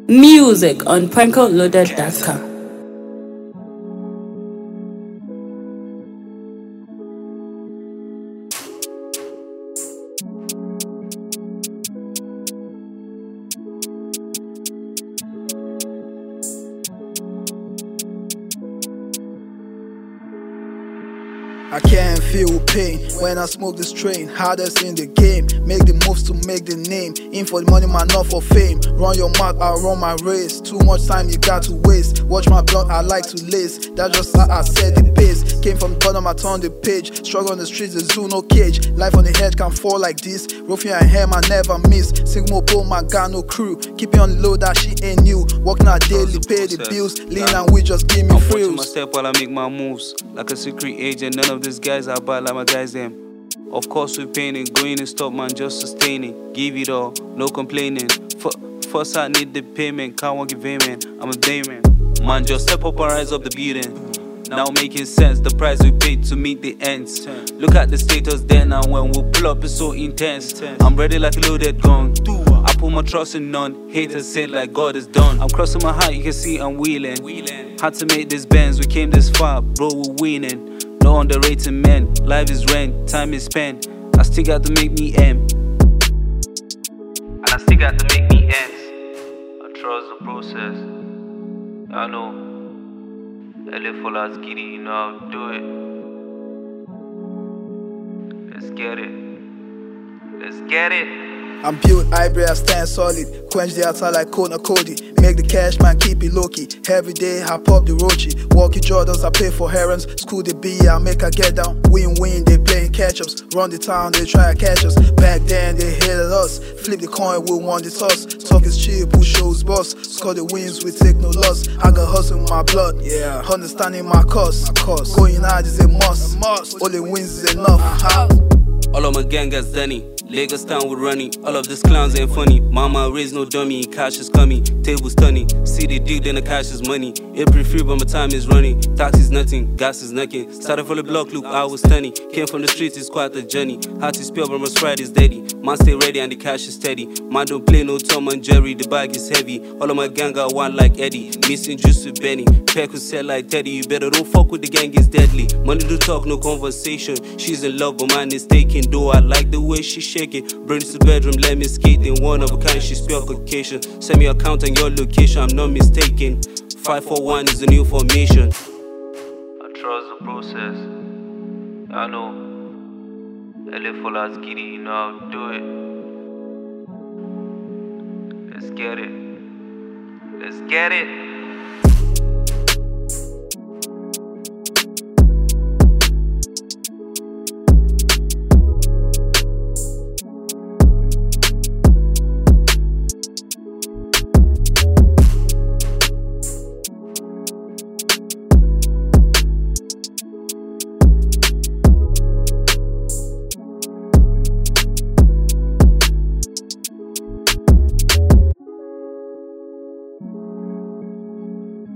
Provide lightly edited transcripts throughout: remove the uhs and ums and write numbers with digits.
Music on prankoloaded.com. I can't feel pain when I smoke this train. Hardest in the game. Make the moves to make the name. In for the money, man, not for fame. Run your mouth, I run my race. Too much time you got to waste. Watch my blood, I like to lace. That's just how I set the pace. Came from the bottom, I turned the page. Struggle on the streets, the zoo, no cage. Life on the head can fall like this. Rough and hair, man, never miss. Single pole, my got no crew. Keep it on the low, that shit ain't new. Working out daily, pay the bills. Lean and we just give me frills. I'm my step while I make my moves. Like a secret agent, none of these guys are bad like my guys them. Of course we're painting, going and stop man, just sustaining. Give it all, no complaining. First I need the payment, can't give payment, I'm a dayman. Man, just step up and rise up the building. Now making sense, the price we paid to meet the ends. Look at the status then and when we pull up it's so intense. I'm ready like a loaded gun. I put my trust in none. Haters say like God is done. I'm crossing my heart, you can see I'm wheeling. Had to make this Benz, we came this far, bro, we're winning. No underrated men, life is rent, time is spent. I still got to make me end. And I still got to make me ends. I trust the process. I know. LA full as giddy, you know how to do it. Let's get it. Let's get it. I'm built, hybrid, I stand solid. Quench the outside like Kona Cody. Make the cash, man, keep it low-key. Every day, I pop the Rochi. Walkie Jordans, I pay for herons. School the B, I make her get down. Win-win, they playing catch-ups. Run the town, they try to catch us. Back then, they hated us. Flip the coin, we won the toss. Talk is cheap, who shows boss. Score the wins, we take no loss. I got hustle in my blood, yeah. Understanding my cost. Going hard is a must. Only wins is enough. All of my gang got Danny. Lagos town with running. All of these clowns ain't funny. Mama raised no dummy. Cash is coming. Tables tunny. See the deal, then the cash is money. April free, but my time is running. Tax is nothing. Gas is nothing. Started from the block, look, I was stunning. Came from the streets, it's quite a journey. Hard to spell, but my stride is steady. Man stay ready and the cash is steady. Man don't play no Tom and Jerry. The bag is heavy. All of my gang got one like Eddie. Missing juice with Benny. Peck who sell like Teddy. You better don't fuck with the gang, it's deadly. Money to talk, no conversation. She's in love, but mine is taken. Though I like the way she shake it. Bring it to the bedroom, let me skate in one of a kind, she spell occasion. Send me your account and your location, I'm not mistaken. 541 is the new formation. I trust the process. I know. LA full as giddy, you know how to do it. Let's get it. Let's get it.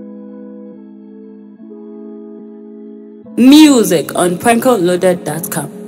Music on prankoloaded.com.